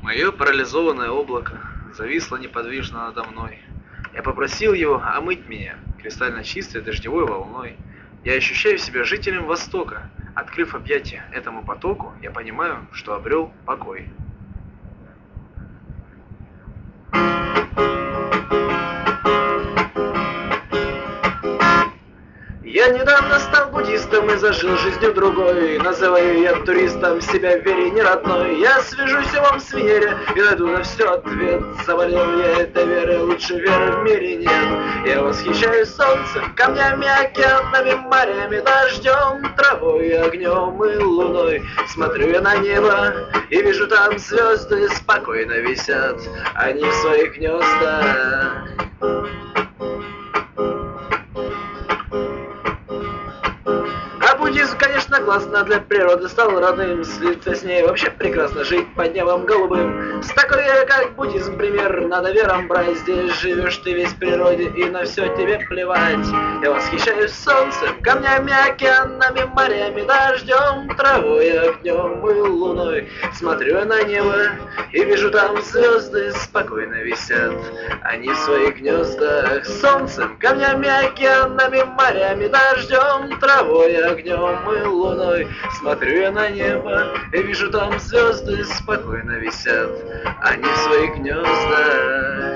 Мое парализованное облако зависло неподвижно надо мной. Я попросил его омыть меня кристально чистой дождевой волной. Я ощущаю себя жителем Востока. Открыв объятия этому потоку, я понимаю, что обрел покой. Я недавно стал буддистом и зажил жизнью другой. Называю я туристом себя в вере не родной. Я свяжусь в вам с Венере и найду на все ответ. Заболел я этой верой, лучше веры в мире нет. Я восхищаюсь солнцем, камнями, океанами, морями, дождем, травой, огнем и луной. Смотрю я на небо и вижу там звезды спокойно висят, они в своих гнездах. Буддизм, конечно, классно для природы, стал родным, слиться с ней вообще прекрасно, жить под небом голубым. С такой верой, как буддизм, пример надо вером брать. Здесь живешь ты весь в природе, и на все тебе плевать. Я восхищаюсь солнцем, камнями, океанами, морями, дождем, травой, огнем и луной. Смотрю я на небо и вижу там звезды спокойно висят, они в своих гнездах. Солнцем, камнями, океанами, морями, дождем, травой, огнем и луной. Смотрю я на небо и вижу там звезды спокойно висят, они в своих гнездах.